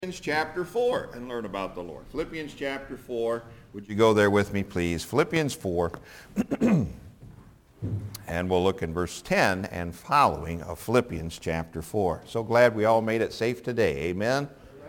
Philippians chapter 4 and learn about the Lord. Philippians chapter 4. Would you go there with me, please? Philippians 4. And we'll look in verse 10 and following of Philippians chapter 4. So glad we all made it safe today. Amen?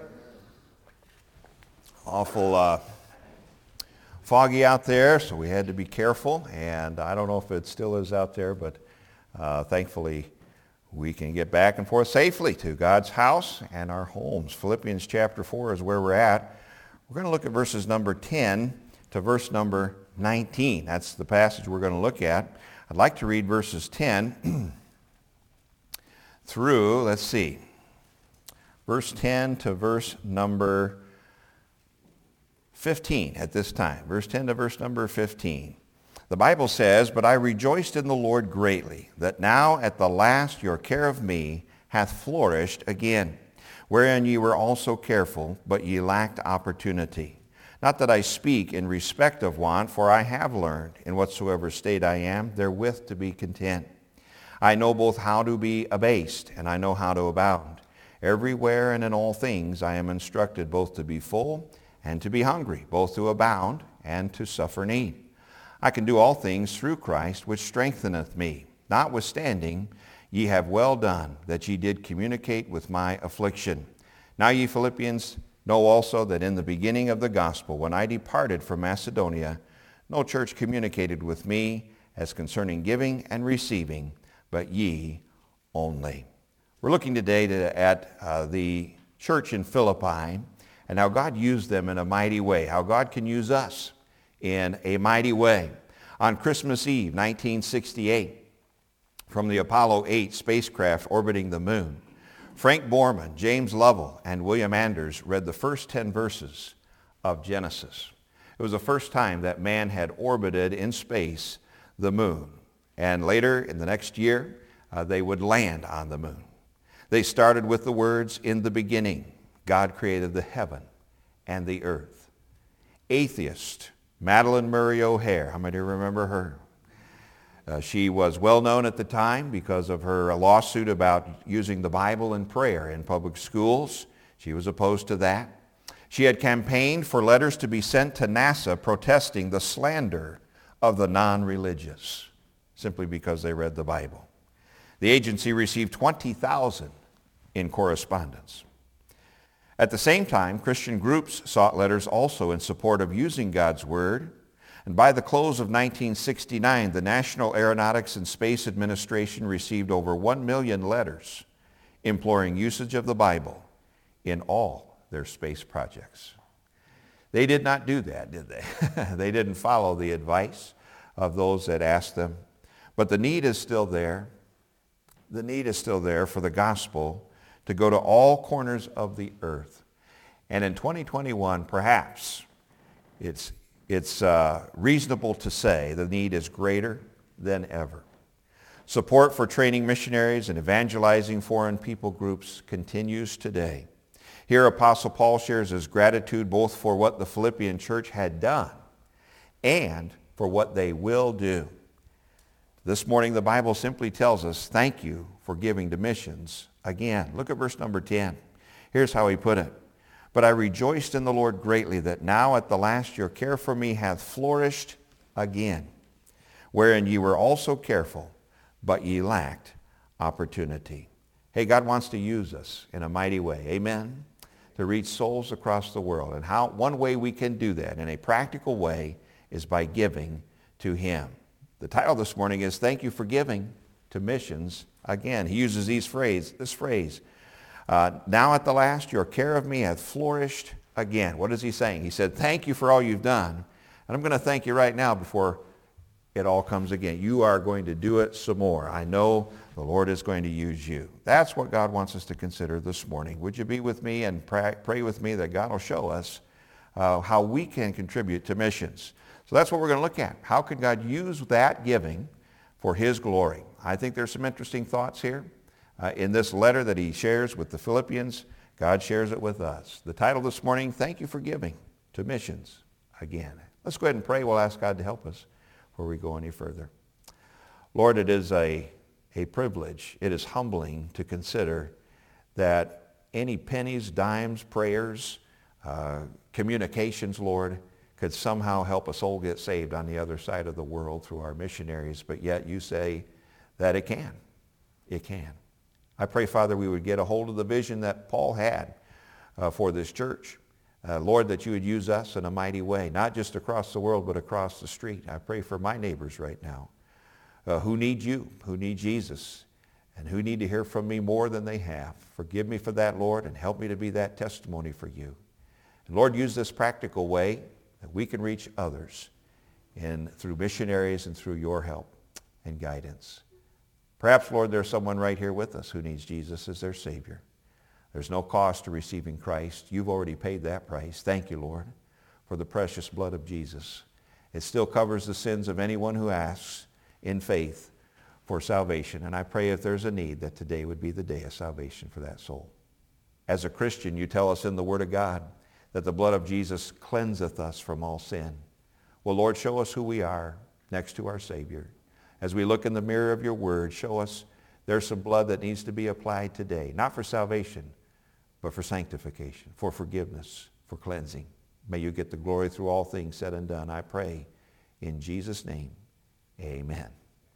Awful foggy out there, so we had to be careful. And I don't know if it still is out there, but thankfully we can get back and forth safely to God's house and our homes. Philippians chapter 4 is where we're at. We're going to look at verses number 10 to verse number 19. That's the passage we're going to look at. I'd like to read verses 10 through, verse 10 to verse number 15 at this time. Verse 10 to verse number 15. The Bible says, "But I rejoiced in the Lord greatly, that now at the last your care of me hath flourished again, wherein ye were also careful, but ye lacked opportunity. Not that I speak in respect of want, for I have learned, in whatsoever state I am, therewith to be content. I know both how to be abased, and I know how to abound. Everywhere and in all things I am instructed both to be full and to be hungry, both to abound and to suffer need. I can do all things through Christ, which strengtheneth me. Notwithstanding, ye have well done, that ye did communicate with my affliction. Now ye Philippians know also that in the beginning of the gospel, when I departed from Macedonia, no church communicated with me as concerning giving and receiving, but ye only." We're looking today at the church in Philippi and how God used them in a mighty way, how God can use us in a mighty way. On Christmas Eve, 1968, from the Apollo 8 spacecraft orbiting the moon, Frank Borman, James Lovell, and William Anders read the first 10 verses of Genesis. It was the first time that man had orbited in space the moon. And later, in the next year, they would land on the moon. They started with the words, "In the beginning, God created the heaven and the earth." Atheist Madeline Murray O'Hare, how many remember her? She was well known at the time because of her lawsuit about using the Bible in prayer in public schools. She was opposed to that. She had campaigned for letters to be sent to NASA protesting the slander of the non-religious simply because they read the Bible. The agency received 20,000 in correspondence. At the same time, Christian groups sought letters also in support of using God's Word. And by the close of 1969, the National Aeronautics and Space Administration received over 1 million letters imploring usage of the Bible in all their space projects. They did not do that, did they? They didn't follow the advice of those that asked them. But the need is still there. The need is still there for the gospel to go to all corners of the earth. And in 2021, perhaps it's reasonable to say the need is greater than ever. Support for training missionaries and evangelizing foreign people groups continues today. Here, Apostle Paul shares his gratitude both for what the Philippian church had done and for what they will do. This morning, the Bible simply tells us, thank you for giving to missions again. Look at verse number 10. Here's how he put it. "But I rejoiced in the Lord greatly, that now at the last your care for me hath flourished again, wherein ye were also careful, but ye lacked opportunity." Hey, God wants to use us in a mighty way, amen, to reach souls across the world. And one way we can do that in a practical way is by giving to him. The title this morning is "Thank You for Giving to Missions Again." He uses this phrase, "Now at the last your care of me hath flourished again." What is he saying? He said, thank you for all you've done, and I'm going to thank you right now before it all comes again. You are going to do it some more. I know the Lord is going to use you. That's what God wants us to consider this morning. Would you be with me and pray with me that God will show us how we can contribute to missions? So that's what we're going to look at. How can God use that giving for his glory? I think there's some interesting thoughts here. In this letter that he shares with the Philippians, God shares it with us. The title this morning, "Thank You for Giving to Missions Again." Let's go ahead and pray. We'll ask God to help us before we go any further. Lord, it is a privilege. It is humbling to consider that any pennies, dimes, prayers, communications, Lord, could somehow help a soul get saved on the other side of the world through our missionaries, but yet you say that it can. It can. I pray, Father, we would get a hold of the vision that Paul had for this church. Lord, that you would use us in a mighty way, not just across the world, but across the street. I pray for my neighbors right now who need you, who need Jesus, and who need to hear from me more than they have. Forgive me for that, Lord, and help me to be that testimony for you. And Lord, use this practical way that we can reach others through missionaries and through your help and guidance. Perhaps, Lord, there's someone right here with us who needs Jesus as their Savior. There's no cost to receiving Christ. You've already paid that price. Thank you, Lord, for the precious blood of Jesus. It still covers the sins of anyone who asks in faith for salvation. And I pray if there's a need that today would be the day of salvation for that soul. As a Christian, you tell us in the Word of God that the blood of Jesus cleanseth us from all sin. Well, Lord, show us who we are next to our Savior. As we look in the mirror of your Word, show us there's some blood that needs to be applied today, not for salvation, but for sanctification, for forgiveness, for cleansing. May you get the glory through all things said and done. I pray in Jesus' name, amen.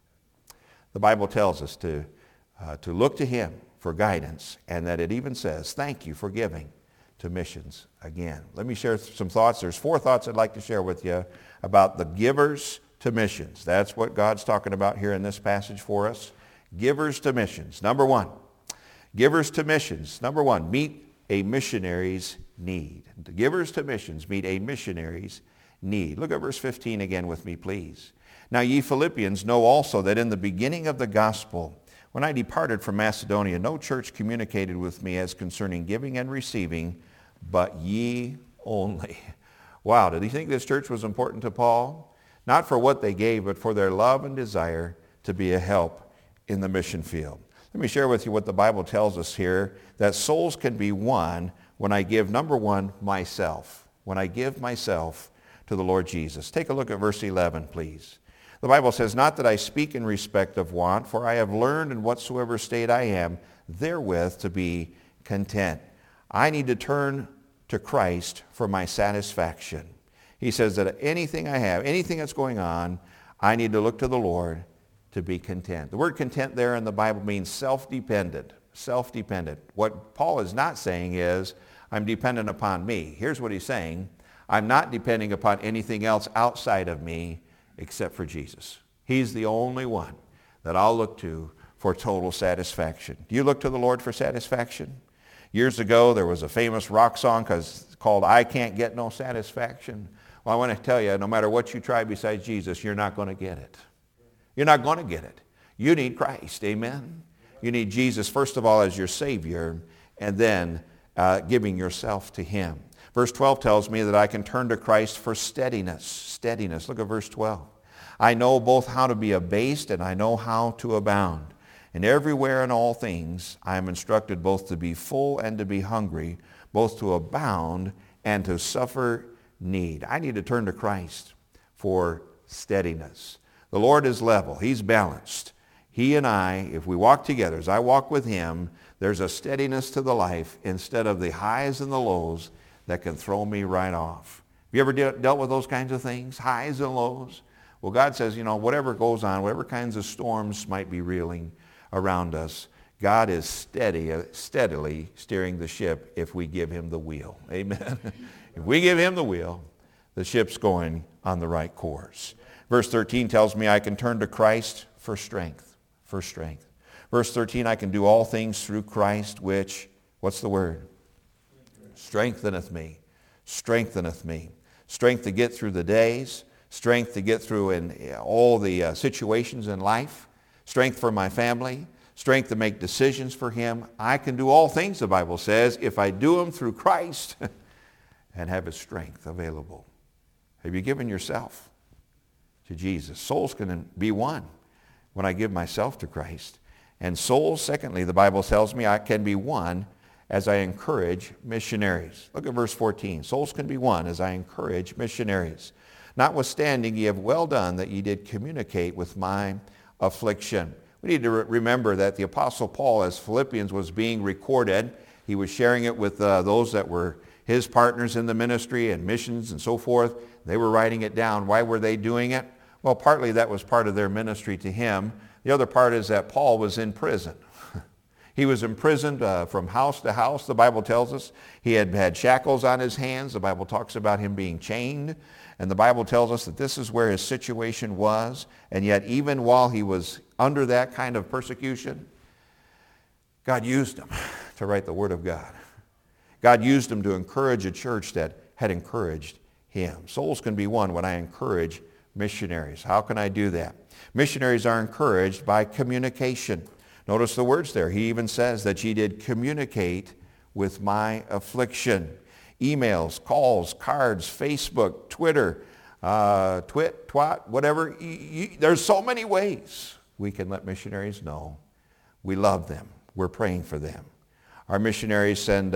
The Bible tells us to look to him for guidance, and that it even says, thank you for giving to missions again. Let me share some thoughts. There's 4 thoughts I'd like to share with you about the givers to missions. That's what God's talking about here in this passage for us. Givers to missions. Number 1. Givers to missions. Number 1, meet a missionary's need. The givers to missions meet a missionary's need. Look at verse 15 again with me, please. Now ye Philippians know also that in the beginning of the gospel, when I departed from Macedonia, no church communicated with me as concerning giving and receiving, but ye only. Wow, did he think this church was important to Paul? Not for what they gave, but for their love and desire to be a help in the mission field. Let me share with you what the Bible tells us here, that souls can be won when I give, number 1, myself. When I give myself to the Lord Jesus. Take a look at verse 11, please. The Bible says, not that I speak in respect of want, for I have learned in whatsoever state I am, therewith to be content. I need to turn to Christ for my satisfaction. He says that anything I have, anything that's going on, I need to look to the Lord to be content. The word content there in the Bible means self-dependent. Self-dependent. What Paul is not saying is, I'm dependent upon me. Here's what he's saying. I'm not depending upon anything else outside of me except for Jesus. He's the only one that I'll look to for total satisfaction. Do you look to the Lord for satisfaction? Years ago, there was a famous rock song called I Can't Get No Satisfaction. Well, I want to tell you, no matter what you try besides Jesus, you're not going to get it. You're not going to get it. You need Christ, amen? You need Jesus, first of all, as your Savior, and then giving yourself to him. Verse 12 tells me that I can turn to Christ for steadiness. Steadiness. Look at verse 12. I know both how to be abased and I know how to abound. And everywhere in all things I am instructed both to be full and to be hungry, both to abound and to suffer need. I need to turn to Christ for steadiness. The Lord is level. He's balanced. He and I, if we walk together, as I walk with him, there's a steadiness to the life instead of the highs and the lows that can throw me right off. Have you ever dealt with those kinds of things? Highs and lows? Well, God says, whatever goes on, whatever kinds of storms might be reeling around us, God is steadily steering the ship if we give him the wheel. Amen? If we give him the wheel, the ship's going on the right course. Verse 13 tells me I can turn to Christ for strength. For strength. Verse 13, I can do all things through Christ, which, what's the word? Strengtheneth me. Strengtheneth me. Strength to get through the days. Strength to get through in all the situations in life. Strength for my family. Strength to make decisions for him. I can do all things, the Bible says, if I do them through Christ and have his strength available. Have you given yourself to Jesus? Souls can be won when I give myself to Christ. And souls, secondly, the Bible tells me I can be won as I encourage missionaries. Look at verse 14. Souls can be won as I encourage missionaries. Notwithstanding, ye have well done that ye did communicate with my affliction. We need to remember that the Apostle Paul, as Philippians was being recorded, He was sharing it with those that were his partners in the ministry and missions and so forth. They were writing it down. Why were they doing it? Well, partly that was part of their ministry to him. The other part is that Paul was in prison. He was imprisoned from house to house, the Bible tells us. He had shackles on his hands. The Bible talks about him being chained. And the Bible tells us that this is where his situation was. And yet even while he was under that kind of persecution, God used him to write the Word of God. God used him to encourage a church that had encouraged him. Souls can be won when I encourage missionaries. How can I do that? Missionaries are encouraged by communication. Notice the words there. He even says that ye did communicate with my affliction. Emails, calls, cards, Facebook, Twitter, twat, whatever. There's so many ways we can let missionaries know we love them. We're praying for them. Our missionaries send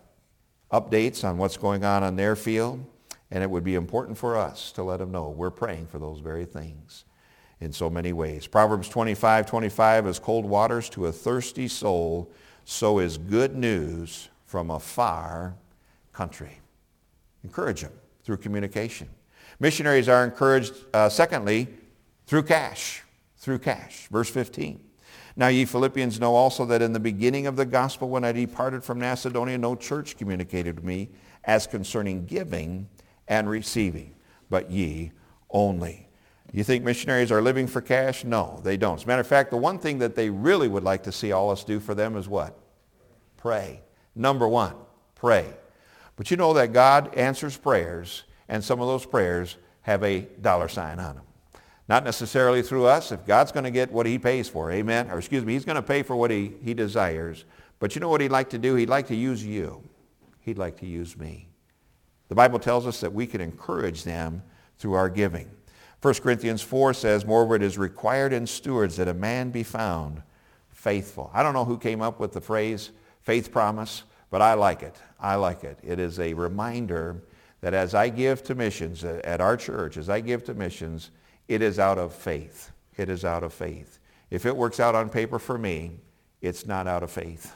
updates on what's going on their field, and it would be important for us to let them know we're praying for those very things in so many ways. Proverbs 25:25, as cold waters to a thirsty soul, so is good news from a far country. Encourage them through communication. Missionaries are encouraged, secondly, through cash. Through cash. Verse 15. Now ye Philippians know also that in the beginning of the gospel when I departed from Macedonia, no church communicated with me as concerning giving and receiving, but ye only. You think missionaries are living for cash? No, they don't. As a matter of fact, the one thing that they really would like to see all us do for them is what? Pray. Number one, pray. But you know that God answers prayers, and some of those prayers have a dollar sign on them. Not necessarily through us. If God's going to get what he pays for, amen? Or excuse me, he's going to pay for what he desires. But you know what he'd like to do? He'd like to use you. He'd like to use me. The Bible tells us that we can encourage them through our giving. 1 Corinthians 4 says, moreover, it is required in stewards that a man be found faithful. I don't know who came up with the phrase faith promise, but I like it. I like it. It is a reminder that as I give to missions at our church, as I give to missions, it is out of faith. It is out of faith. If it works out on paper for me, it's not out of faith.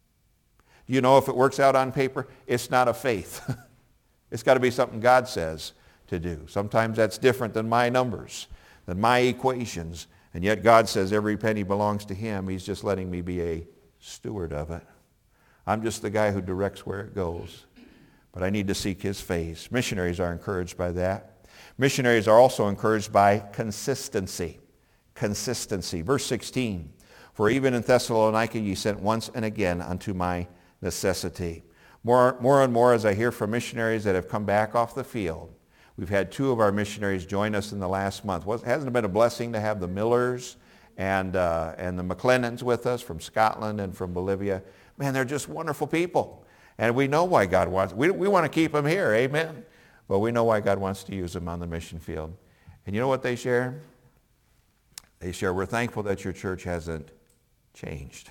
You know, if it works out on paper, it's not of faith. It's got to be something God says to do. Sometimes that's different than my numbers, than my equations, and yet God says every penny belongs to him. He's just letting me be a steward of it. I'm just the guy who directs where it goes, but I need to seek his face. Missionaries are encouraged by that. Missionaries are also encouraged by consistency. Consistency. Verse 16, for even in Thessalonica ye sent once and again unto my necessity. More and more as I hear from missionaries that have come back off the field. We've had 2 of our missionaries join us in the last month. Hasn't it been a blessing to have the Millers and the McLennans with us from Scotland and from Bolivia? Man, they're just wonderful people. And we know why God wants, we want to keep them here, amen? Well, we know why God wants to use them on the mission field. And you know what they share? They share, we're thankful that your church hasn't changed.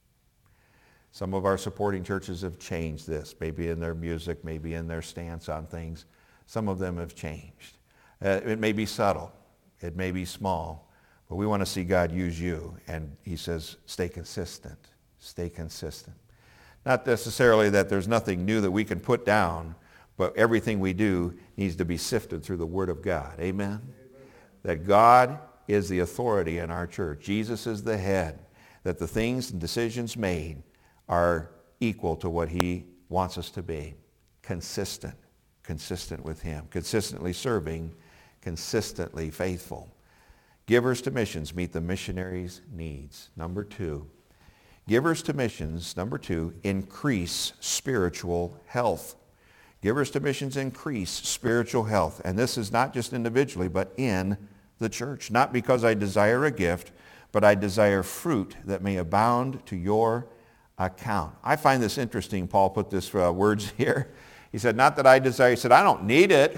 Some of our supporting churches have changed this, maybe in their music, maybe in their stance on things. Some of them have changed. It may be subtle. It may be small. But we want to see God use you. And he says, stay consistent. Stay consistent. Not necessarily that there's nothing new that we can put down, but everything we do needs to be sifted through the Word of God. Amen? That God is the authority in our church. Jesus is the head. That the things and decisions made are equal to what he wants us to be. Consistent. Consistent with him. Consistently serving. Consistently faithful. Givers to missions meet the missionaries' needs. Number 2. Givers to missions, number 2, increase spiritual health. Givers to missions increase spiritual health. And this is not just individually, but in the church. Not because I desire a gift, but I desire fruit that may abound to your account. I find this interesting. Paul put this words here. He said, not that I desire. He said, I don't need it.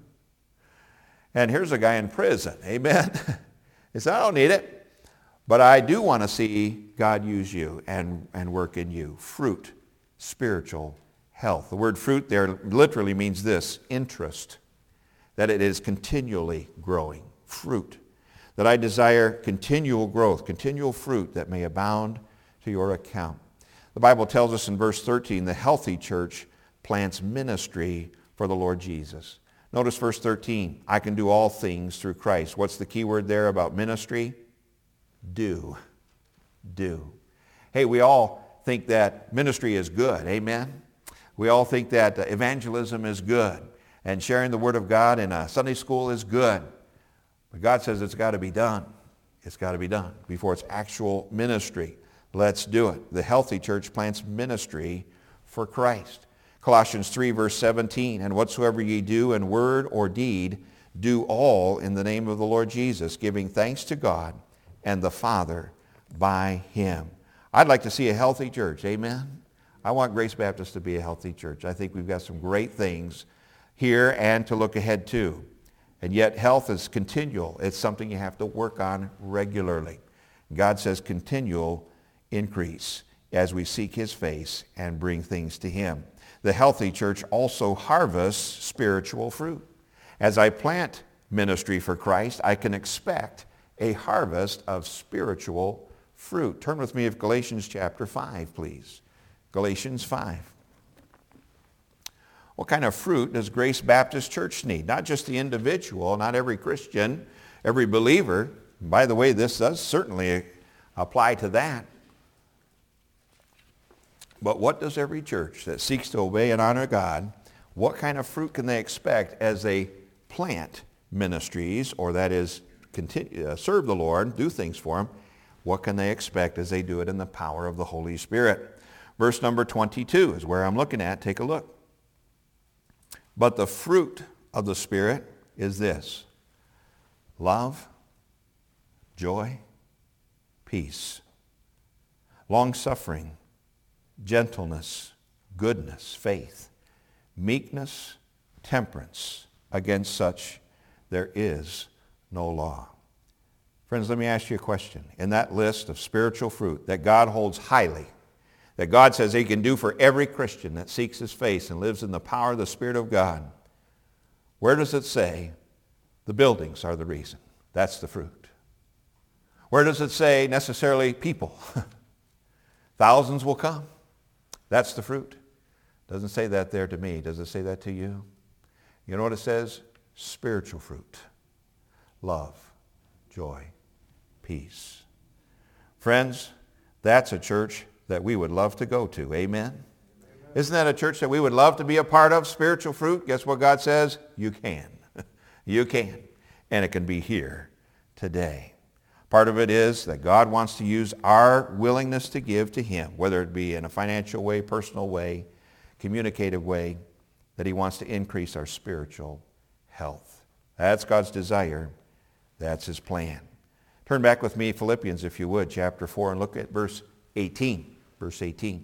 And here's a guy in prison. Amen. He said, I don't need it. But I do want to see God use you and work in you. Fruit, spiritual health. The word fruit there literally means this, interest, that it is continually growing. Fruit. That I desire continual growth, continual fruit that may abound to your account. The Bible tells us in verse 13, the healthy church plants ministry for the Lord Jesus. Notice verse 13, I can do all things through Christ. What's the key word there about ministry? Do. Do. Hey, we all think that ministry is good. Amen? We all think that evangelism is good and sharing the Word of God in a Sunday school is good. But God says it's got to be done. It's got to be done before it's actual ministry. Let's do it. The healthy church plants ministry for Christ. Colossians 3 verse 17, and whatsoever ye do in word or deed, do all in the name of the Lord Jesus, giving thanks to God and the Father by him. I'd like to see a healthy church. Amen? I want Grace Baptist to be a healthy church. I think we've got some great things here and to look ahead to. And yet health is continual. It's something you have to work on regularly. God says continual increase as we seek his face and bring things to him. The healthy church also harvests spiritual fruit. As I plant ministry for Christ, I can expect a harvest of spiritual fruit. Turn with me to Galatians chapter 5, please. Galatians 5. What kind of fruit does Grace Baptist Church need? Not just the individual, not every Christian, every believer. By the way, this does certainly apply to that. But what does every church that seeks to obey and honor God, what kind of fruit can they expect as they plant ministries, or that is, serve the Lord, do things for him? What can they expect as they do it in the power of the Holy Spirit? Verse number 22 is where I'm looking at. Take a look. But the fruit of the Spirit is this: love, joy, peace, long-suffering, gentleness, goodness, faith, meekness, temperance. Against such there is no law. Friends, let me ask you a question. In that list of spiritual fruit that God holds highly, that God says he can do for every Christian that seeks his face and lives in the power of the Spirit of God, where does it say the buildings are the reason? That's the fruit. Where does it say necessarily people? Thousands will come. That's the fruit. Doesn't say that there to me. Does it say that to you? You know what it says? Spiritual fruit. Love, joy, peace. Friends, that's a church that we would love to go to. Amen? Isn't that a church that we would love to be a part of? Spiritual fruit. Guess what God says? You can. You can. And it can be here today. Part of it is that God wants to use our willingness to give to him, whether it be in a financial way, personal way, communicative way, that he wants to increase our spiritual health. That's God's desire. That's his plan. Turn back with me, Philippians, if you would, chapter 4, and look at verse 18. Verse 18.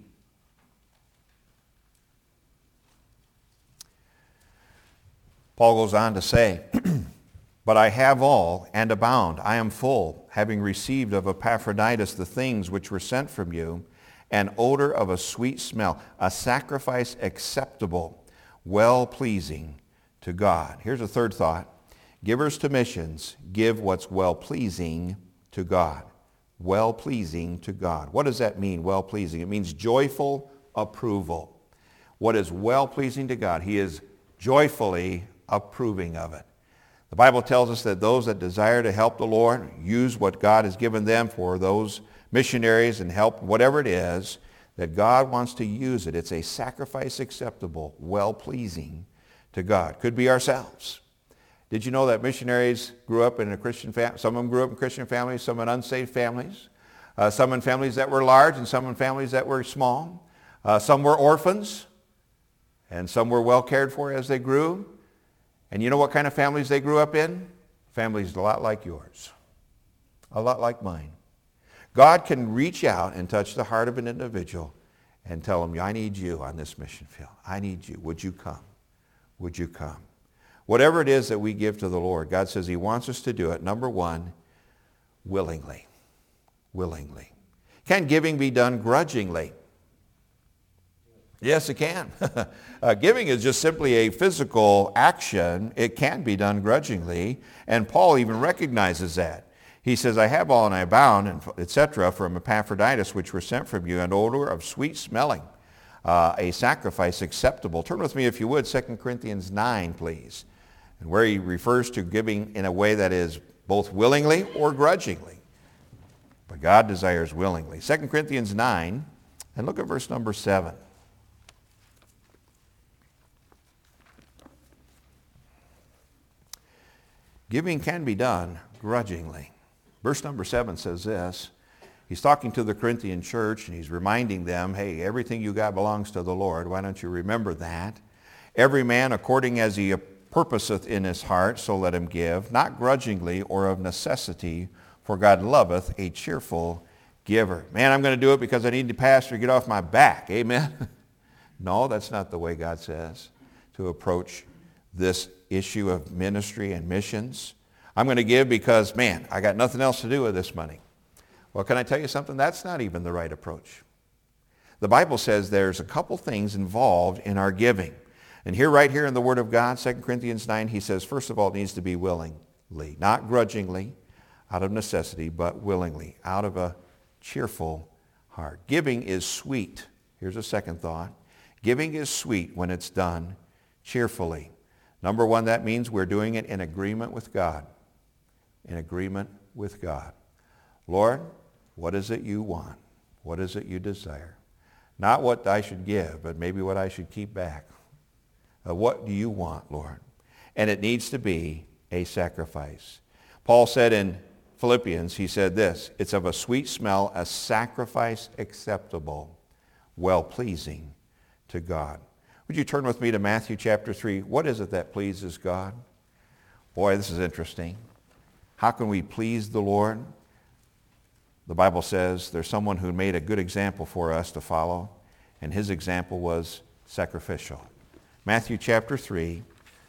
Paul goes on to say, but I have all and abound. I am full, having received of Epaphroditus the things which were sent from you, an odor of a sweet smell, a sacrifice acceptable, well-pleasing to God. Here's a third thought. Givers to missions give what's well-pleasing to God. Well-pleasing to God. What does that mean, well-pleasing? It means joyful approval. What is well-pleasing to God? He is joyfully approving of it. The Bible tells us that those that desire to help the Lord use what God has given them for those missionaries and help, whatever it is, that God wants to use it. It's a sacrifice acceptable, well-pleasing to God. Could be ourselves. Did you know that missionaries grew up in a Christian family? Some of them grew up in Christian families, some in unsaved families, some in families that were large and some in families that were small. Some were orphans and some were well cared for as they grew. And you know what kind of families they grew up in? Families a lot like yours, a lot like mine. God can reach out and touch the heart of an individual and tell them, I need you on this mission field. I need you. Would you come? Would you come? Whatever it is that we give to the Lord, God says he wants us to do it, number one, willingly. Willingly. Can giving be done grudgingly? Yes, it can. Giving is just simply a physical action. It can be done grudgingly, and Paul even recognizes that. He says, I have all and I abound, and etc., from Epaphroditus, which were sent from you, an odor of sweet smelling, a sacrifice acceptable. Turn with me, if you would, 2 Corinthians 9, please, and where he refers to giving in a way that is both willingly or grudgingly. But God desires willingly. 2 Corinthians 9, and look at verse number 7. Giving can be done grudgingly. Verse number 7 says this. He's talking to the Corinthian church, and he's reminding them, hey, everything you got belongs to the Lord. Why don't you remember that? Every man according as he purposeth in his heart, so let him give, not grudgingly or of necessity, for God loveth a cheerful giver. Man, I'm going to do it because I need the pastor to get off my back. Amen? No, that's not the way God says to approach this issue of ministry and missions. I'm going to give because, man, I got nothing else to do with this money. Well, can I tell you something? That's not even the right approach. The Bible says there's a couple things involved in our giving. And right here in the Word of God, 2 Corinthians 9, he says, first of all, it needs to be willingly, not grudgingly, out of necessity, but willingly, out of a cheerful heart. Giving is sweet. Here's a second thought. Giving is sweet when it's done cheerfully. Number one, that means we're doing it in agreement with God. In agreement with God. Lord, what is it you want? What is it you desire? Not what I should give, but maybe what I should keep back. What do you want, Lord? And it needs to be a sacrifice. Paul said in Philippians, he said this, it's of a sweet smell, a sacrifice acceptable, well-pleasing to God. Would you turn with me to Matthew chapter 3? What is it that pleases God? Boy, this is interesting. How can we please the Lord? The Bible says there's someone who made a good example for us to follow, and his example was sacrificial. Matthew chapter 3.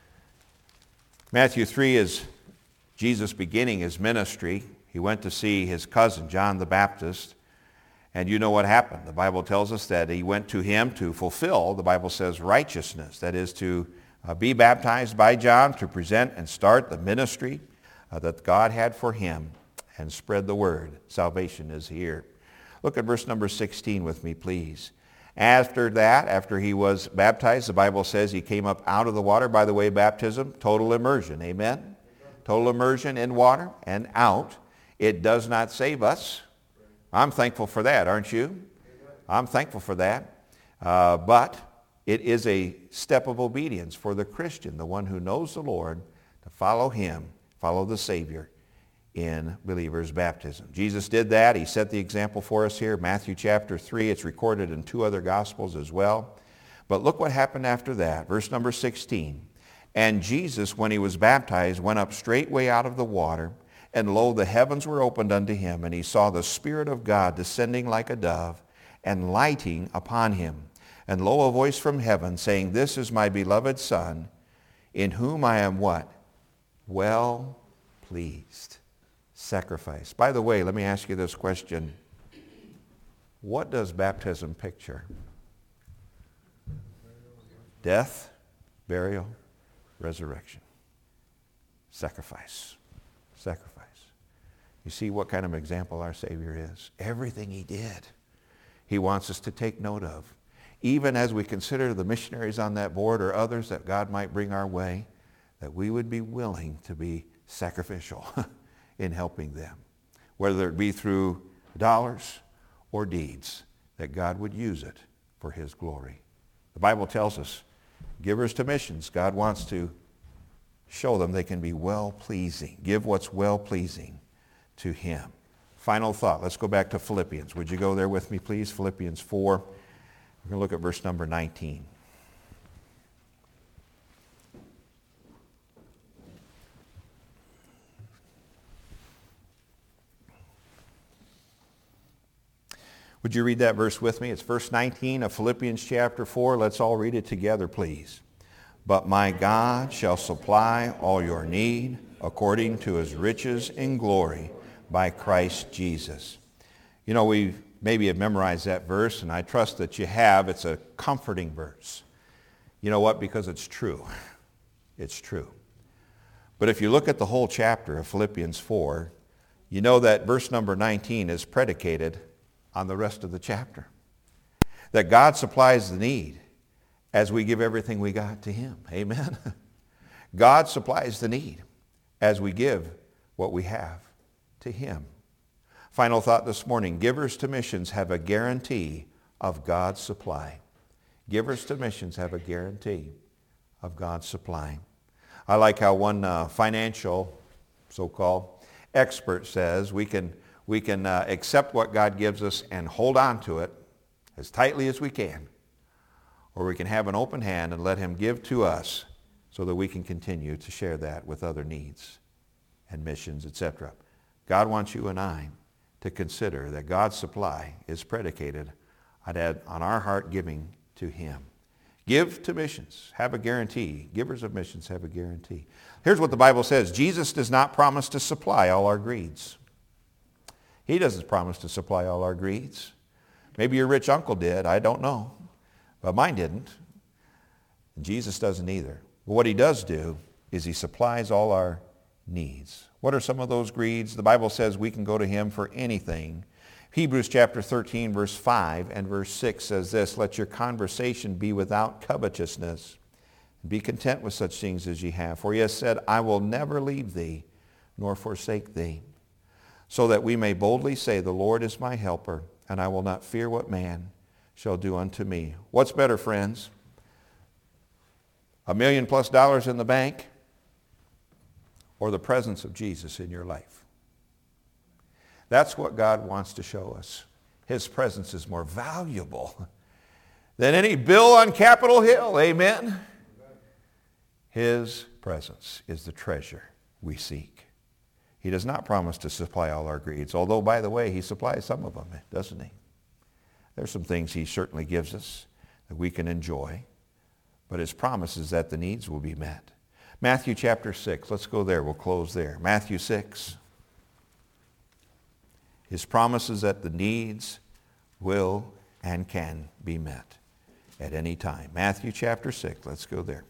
Matthew 3 is Jesus beginning his ministry. He went to see his cousin, John the Baptist, and you know what happened. The Bible tells us that he went to him to fulfill, the Bible says, righteousness. That is to be baptized by John, to present and start the ministry that God had for him and spread the word. Salvation is here. Look at verse number 16 with me, please. After that, after he was baptized, the Bible says he came up out of the water. By the way, baptism, total immersion. Amen? Total immersion in water and out. It does not save us. I'm thankful for that, aren't you? I'm thankful for that. But it is a step of obedience for the Christian, the one who knows the Lord, to follow him, follow the Savior in believer's baptism. Jesus did that. He set the example for us here. Matthew chapter 3. It's recorded in 2 other Gospels as well. But look what happened after that. Verse number 16. And Jesus, when he was baptized, went up straightway out of the water, and lo, the heavens were opened unto him, and he saw the Spirit of God descending like a dove, and lighting upon him. And lo, a voice from heaven saying, This is my beloved Son, in whom I am what? Well pleased. Sacrifice. By the way, let me ask you this question. What does baptism picture? Death, burial, resurrection. Sacrifice. Sacrifice. You see what kind of example our Savior is? Everything he did, he wants us to take note of. Even as we consider the missionaries on that board or others that God might bring our way, that we would be willing to be sacrificial in helping them, whether it be through dollars or deeds, that God would use it for his glory. The Bible tells us, givers to missions, God wants to show them they can be well-pleasing, give what's well-pleasing to him. Final thought. Let's go back to Philippians. Would you go there with me, please? Philippians 4. We're going to look at verse number 19. Would you read that verse with me? It's verse 19 of Philippians chapter 4. Let's all read it together, please. But my God shall supply all your need according to his riches in glory by Christ Jesus. You know, we maybe have memorized that verse, and I trust that you have. It's a comforting verse. You know what? Because it's true. It's true. But if you look at the whole chapter of Philippians 4, You know that verse number 19 is predicated on the rest of the chapter. That God supplies the need as we give everything we got to him. Amen. God supplies the need as we give what we have to him. Final thought this morning. Givers to missions have a guarantee of God's supply. Givers to missions have a guarantee of God's supply. I like how one financial, so-called, expert says we can accept what God gives us and hold on to it as tightly as we can, or we can have an open hand and let him give to us so that we can continue to share that with other needs and missions, etc. God wants you and I to consider that God's supply is predicated on our heart giving to him. Give to missions. Have a guarantee. Givers of missions have a guarantee. Here's what the Bible says. Jesus does not promise to supply all our greeds. He doesn't promise to supply all our greeds. Maybe your rich uncle did. I don't know. But mine didn't. And Jesus doesn't either. But what he does do is he supplies all our needs. What are some of those greeds? The Bible says we can go to him for anything. Hebrews chapter 13, verse 5 and verse 6 says this, let your conversation be without covetousness. Be content with such things as ye have. For he has said, I will never leave thee, nor forsake thee. So that we may boldly say, the Lord is my helper, and I will not fear what man shall do unto me. What's better, friends? $1 million+ in the bank, or the presence of Jesus in your life? That's what God wants to show us. His presence is more valuable than any bill on Capitol Hill. Amen? His presence is the treasure we seek. He does not promise to supply all our greeds, although, by the way, he supplies some of them, doesn't he? There's some things he certainly gives us that we can enjoy, but his promise is that the needs will be met. Matthew chapter 6. Let's go there. We'll close there. Matthew 6. His promise is that the needs will and can be met at any time. Matthew chapter 6. Let's go there.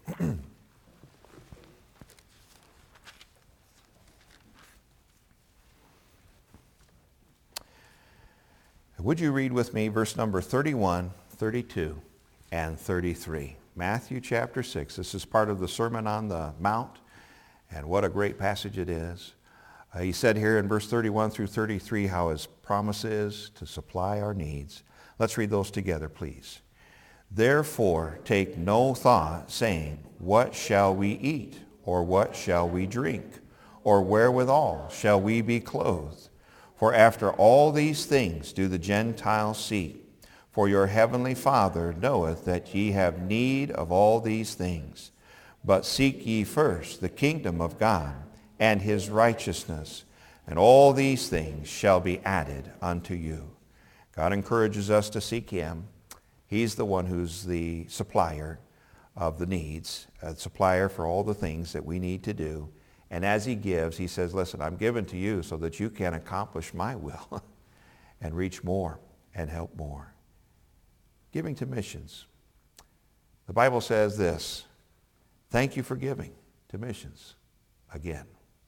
Would you read with me verse number 31, 32, and 33? Matthew chapter 6. This is part of the Sermon on the Mount, and what a great passage it is. He said here in verse 31 through 33 how his promise is to supply our needs. Let's read those together, please. Therefore, take no thought, saying, what shall we eat? Or what shall we drink? Or wherewithal shall we be clothed? For after all these things do the Gentiles seek. For your heavenly Father knoweth that ye have need of all these things. But seek ye first the kingdom of God and his righteousness, and all these things shall be added unto you. God encourages us to seek him. He's the one who's the supplier of the needs, a supplier for all the things that we need to do. And as he gives, he says, listen, I'm given to you so that you can accomplish my will and reach more and help more. Giving to missions. The Bible says this, thank you for giving to missions again.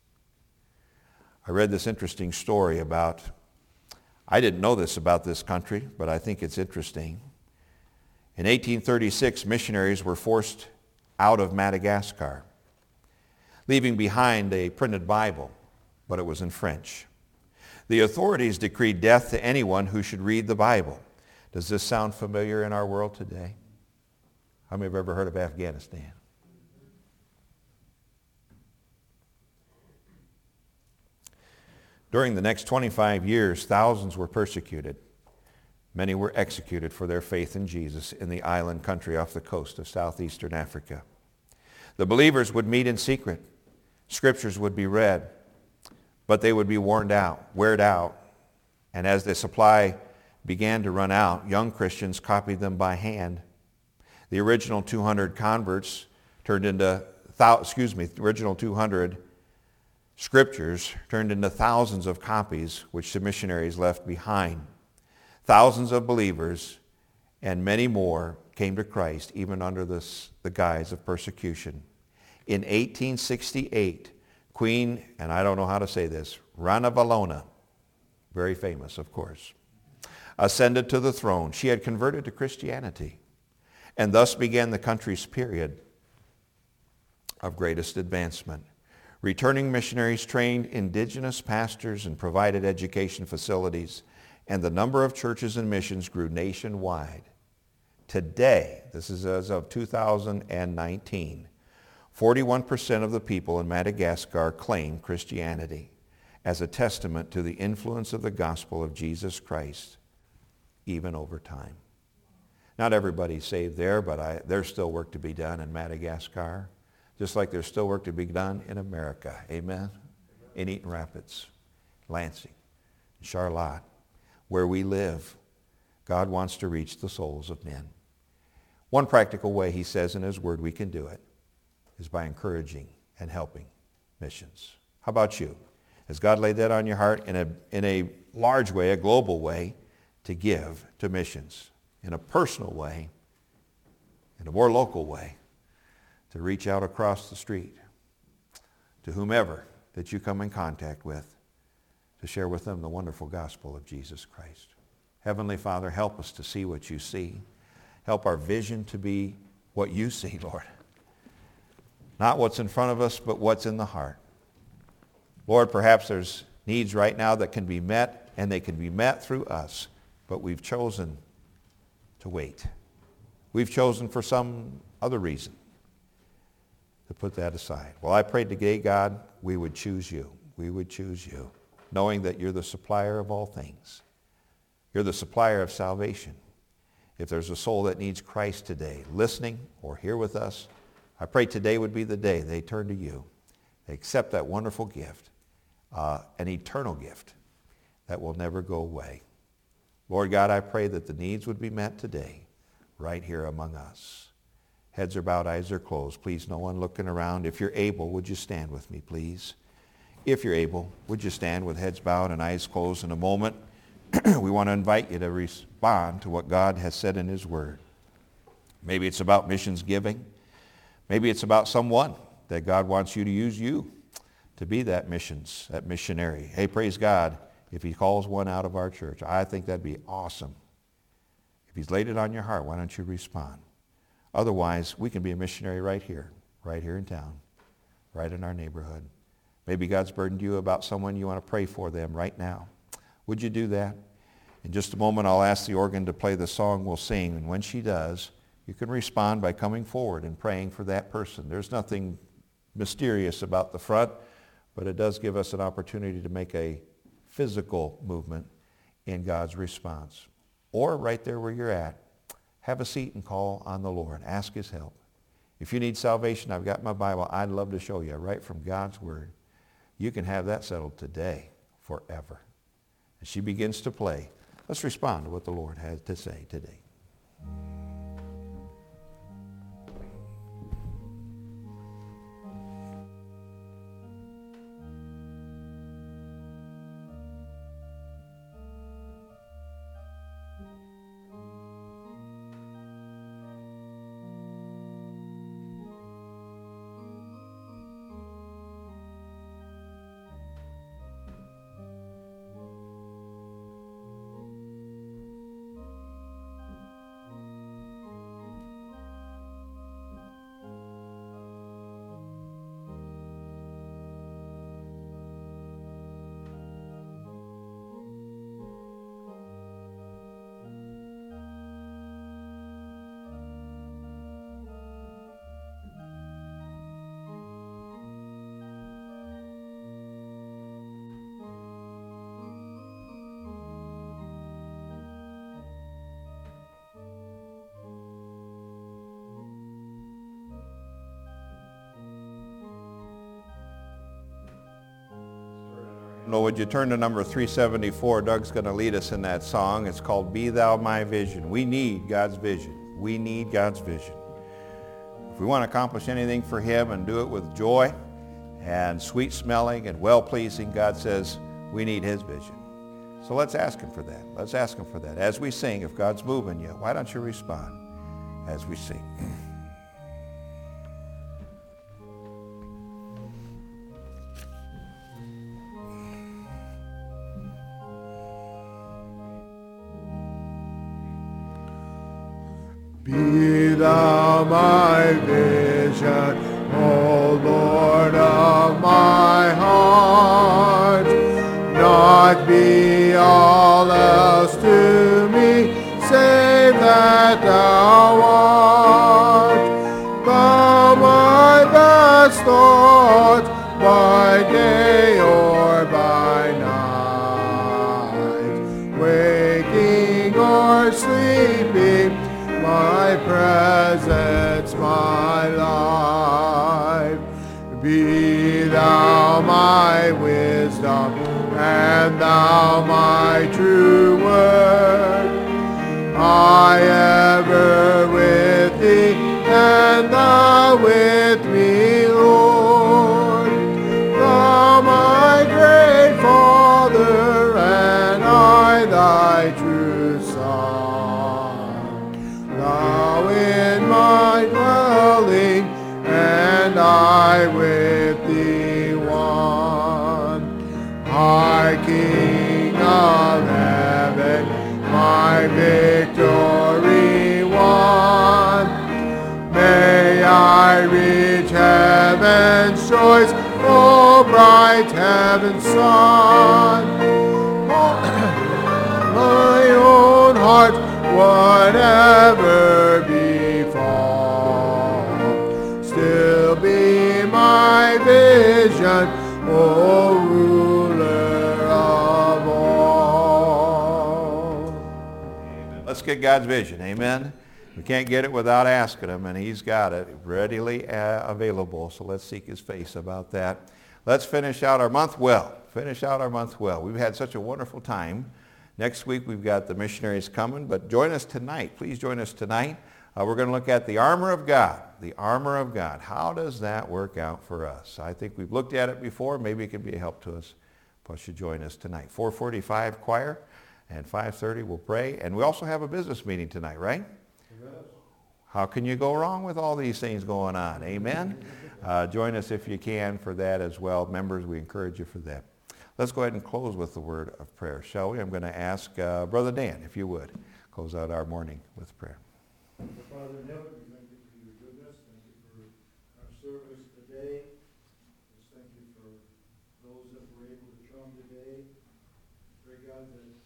I read this interesting story about, I didn't know this about this country, but I think it's interesting. In 1836, missionaries were forced out of Madagascar, leaving behind a printed Bible, but it was in French. The authorities decreed death to anyone who should read the Bible. Does this sound familiar in our world today? How many have ever heard of Afghanistan? During the next 25 years, thousands were persecuted. Many were executed for their faith in Jesus in the island country off the coast of southeastern Africa. The believers would meet in secret. Scriptures would be read, but they would be weared out. And as the supply began to run out, young Christians copied them by hand. The original 200 converts turned into, the original 200 scriptures turned into thousands of copies which the missionaries left behind. Thousands of believers and many more came to Christ even under the guise of persecution. In 1868, Queen, and I don't know how to say this, Ranavalona, very famous, of course, ascended to the throne. She had converted to Christianity, and thus began the country's period of greatest advancement. Returning missionaries trained indigenous pastors and provided education facilities, and the number of churches and missions grew nationwide. Today, this is as of 2019, 41% of the people in Madagascar claim Christianity as a testament to the influence of the gospel of Jesus Christ, even over time. Not everybody's saved there, but there's still work to be done in Madagascar, just like there's still work to be done in America. Amen? In Eaton Rapids, Lansing, Charlotte, where we live, God wants to reach the souls of men. One practical way, he says in his word, we can do it is by encouraging and helping missions. How about you? Has God laid that on your heart in a large way, a global way, to give to missions? In a personal way, in a more local way, to reach out across the street to whomever that you come in contact with, to share with them the wonderful gospel of Jesus Christ. Heavenly Father, help us to see what you see. Help our vision to be what you see, Lord. Not what's in front of us, but what's in the heart. Lord, perhaps there's needs right now that can be met, and they can be met through us, but we've chosen to wait. We've chosen for some other reason to put that aside. Well, I pray today, God, we would choose you. We would choose you, knowing that you're the supplier of all things. You're the supplier of salvation. If there's a soul that needs Christ today, listening or here with us, I pray today would be the day they turn to you. They accept that wonderful gift, an eternal gift that will never go away. Lord God, I pray that the needs would be met today, right here among us. Heads are bowed, eyes are closed. Please, no one looking around. If you're able, would you stand with me, please? If you're able, would you stand with heads bowed and eyes closed in a moment? We want to invite you to respond to what God has said in his word. Maybe it's about missions giving. Maybe it's about someone that God wants you to use you to be that missionary. Hey, praise God, if he calls one out of our church, I think that'd be awesome. If he's laid it on your heart, why don't you respond? Otherwise, we can be a missionary right here in town, right in our neighborhood. Maybe God's burdened you about someone, you want to pray for them right now. Would you do that? In just a moment, I'll ask the organ to play the song we'll sing, and when she does, you can respond by coming forward and praying for that person. There's nothing mysterious about the front, but it does give us an opportunity to make a physical movement in God's response. Or right there where you're at, have a seat and call on the Lord. Ask his help. If you need salvation, I've got my Bible. I'd love to show you right from God's word. You can have that settled today, forever. As she begins to play, let's respond to what the Lord has to say today. No, would you turn to number 374? Doug's going to lead us in that song. It's called Be Thou My Vision. We need God's vision. We need God's vision. If we want to accomplish anything for him and do it with joy and sweet smelling and well-pleasing, God says we need his vision. So let's ask him for that. Let's ask him for that. As we sing, if God's moving you, why don't you respond as we sing? Be thou my vision, O Lord of my heart. Not be all else to me, save that thou art. Thou my best thought, by day or by night, waking or sleeping, my presence, my life. Be thou my wisdom, and thou my true word. I ever with thee, and thou with me, Lord. Thou my great Father, and I thy true Son. Thou in my dwelling, and I with thee one. High King of heaven, my victory won. May I reach heaven's joys, O bright heaven's sun. My own heart, whatever befall, still be my vision, O ruler of all. Let's get God's vision. Amen. We can't get it without asking him, and he's got it readily available. So let's seek his face about that. Let's finish out our month well. Finish out our month well. We've had such a wonderful time. Next week we've got the missionaries coming, but join us tonight. Please join us tonight. We're going to look at the armor of God. The armor of God. How does that work out for us? I think we've looked at it before. Maybe it can be a help to us. Plus you join us tonight. 4:45 choir and 5:30 we'll pray. And we also have a business meeting tonight, right? How can you go wrong with all these things going on? Amen? Join us if you can for that as well. Members, we encourage you for that. Let's go ahead and close with the word of prayer, shall we? I'm going to ask Brother Dan, if you would, close out our morning with prayer. Father in heaven, we thank you for your goodness. Thank you for our service today. Just thank you for those that were able to come today. Pray, God, that